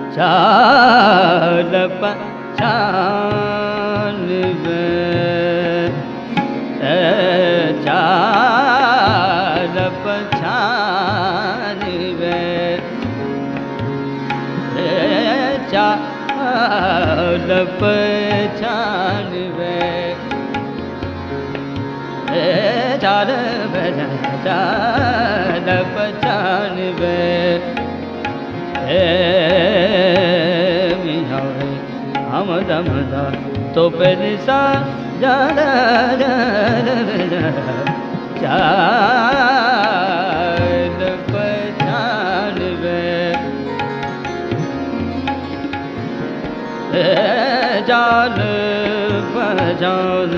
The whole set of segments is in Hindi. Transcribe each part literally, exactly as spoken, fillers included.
चाल पहचान वे चाल पहचान वे चाल पहचान वे चाल चाल पहचान वे हमद हमद तो पेरिसा चाल पहचान वे चाल पहचान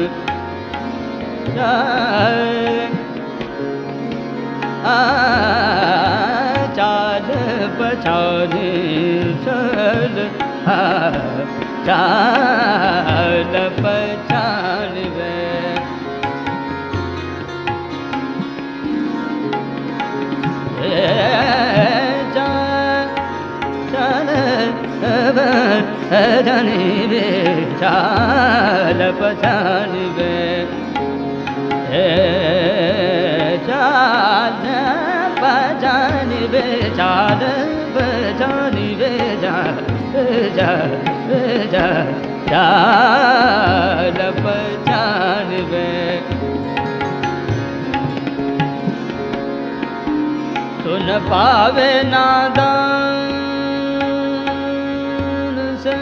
चाल पहचान चल चाल पहचान वे चाल पहचान वे चाल पहचान वे चाल पहचान वे चाल पहचान वे चाल पहचान वे सुन पावे नादान से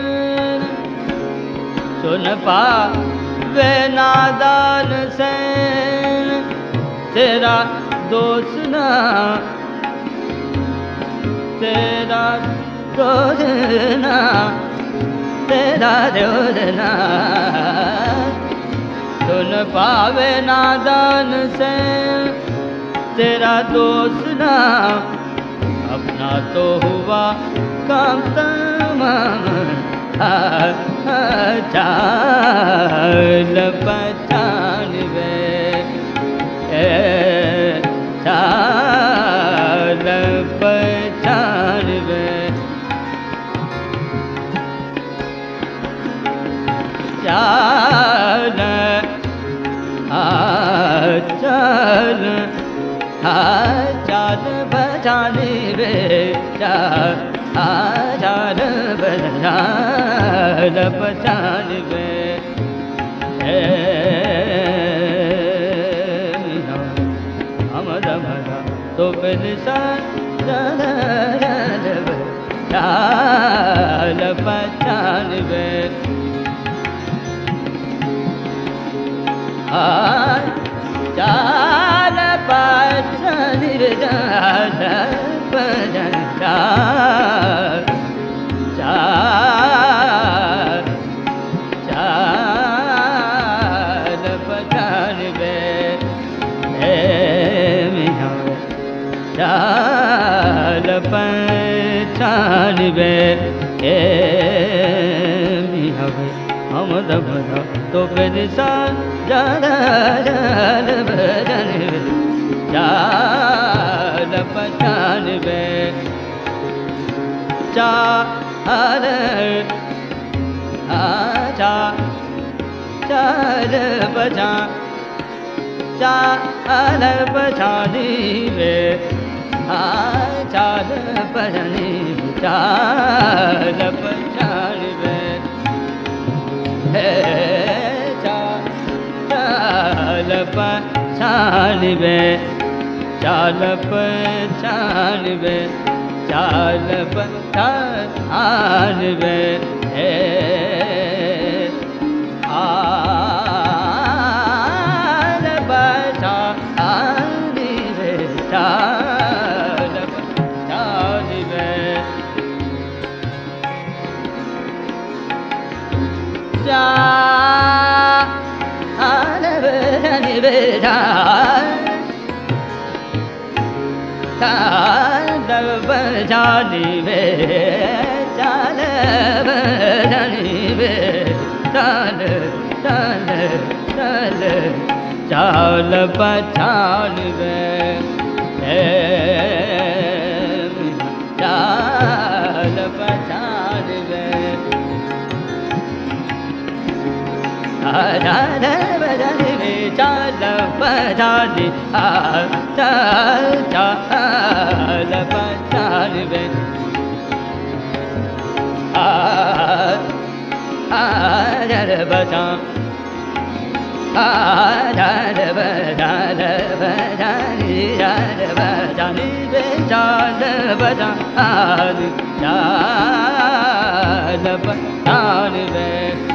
सुन पावे नादान से तेरा दोस्त ना तेरा दोस्त ना तेरा दोस्त ना सुन पावे नादान से तेरा दोस्त ना अपना तो हुआ काम तमाम चाल पहचान वे चाल पहचान वे चाल चाल चाल पहचान वे चाल चाल पहचान वे हमद हमद तो पेरिसा चाल पहचान वे चाल पहचान वे चाल पहचान चाल चाल पहचान वे चाल पहचान वे हमद हमद तो पेरिसा चाल पहचान वे चाल पहचान वे चाल चाल पहचान चाल पहचान वे चाल पहचान चाल पहचान वे चाल पहचान वे चाल पहचान वे चाल पहचान वे आल पहचान वे चाल पहचान वे चाल पहचान वे चाल पहचान वे चाल पहचान वे चाल चाल चाल चाल पहचान वे चाल पहचान चाल बजानी वे चाल बजानी आ चाल चाल बजानी वे आ आ चाल बजा आ चाल बजाल बजानी चाल बजानी वे चाल बजानी चाल बजानी वे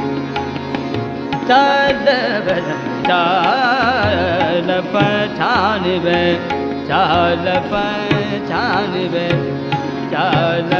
चाल चाल पहचान वे चाल पहचान वे चाल